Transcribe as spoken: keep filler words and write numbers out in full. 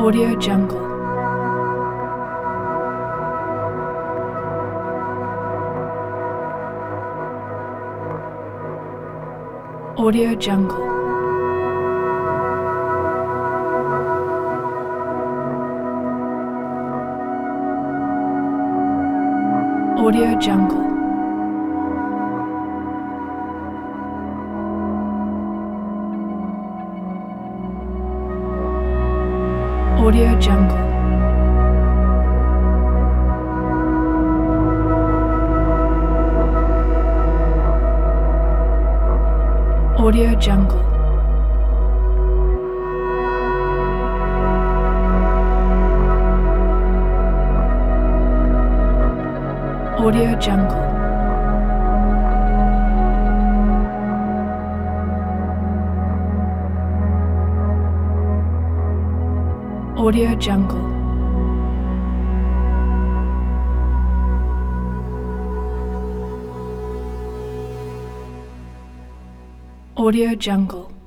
Audio Jungle. Audio Jungle. Audio Jungle. Audio Jungle. Audio Jungle. Audio Jungle. Audio Jungle. Audio Jungle.